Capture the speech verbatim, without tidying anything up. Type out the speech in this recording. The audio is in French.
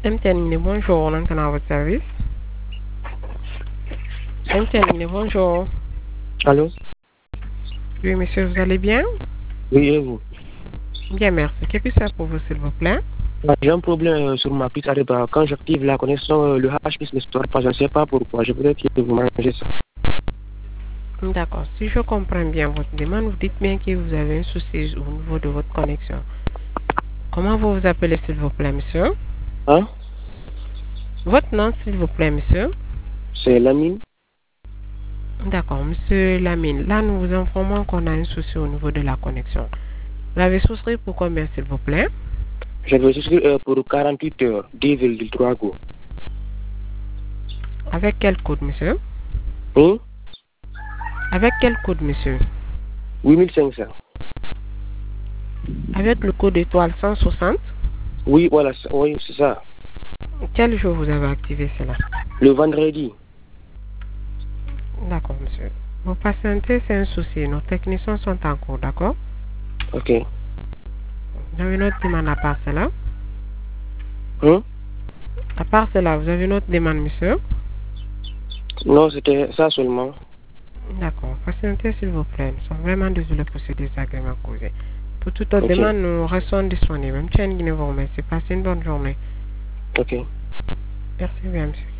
M T N, bonjour, on entend à votre service. M T N, bonjour. Allô? Oui, monsieur, vous allez bien? Oui, et vous? Bien, merci. Que puis-je faire pour vous, s'il vous plaît? J'ai un problème euh, sur ma piste Arepa. Quand j'active la connexion, euh, le hash ne sort pas. Je ne sais pas pourquoi. Je voudrais que vous mangez ça. D'accord. Si je comprends bien votre demande, vous dites bien que vous avez un souci au niveau de votre connexion. Comment vous vous appelez, s'il vous plaît, monsieur? Hein? Votre nom, s'il vous plaît, monsieur? C'est Lamine. D'accord, monsieur Lamine. Là, nous vous informons qu'on a un souci au niveau de la connexion. Vous l'avez souscrit pour combien, s'il vous plaît? Je vais souscrire euh, pour quarante-huit heures, deux virgule trois go. Avec quel code, monsieur? Hein? Avec quel code, monsieur? huit mille cinq cents. Avec le code étoile cent soixante? Oui, voilà, oui, c'est ça. Quel jour vous avez activé cela? Le vendredi. D'accord, monsieur. Vous patientez, c'est un souci. Nos techniciens sont en cours, d'accord? Ok. Vous avez une autre demande à part cela? Hein? À part cela, vous avez une autre demande, monsieur? Non, c'était ça seulement. D'accord. Patientez, s'il vous plaît. Nous sommes vraiment désolés pour ces désagréments causés. Pour toute autre Ok. demande, nous restons disponibles. Même chaîne qui vous remercie. Passez une bonne journée. Ok. Merci bien, monsieur.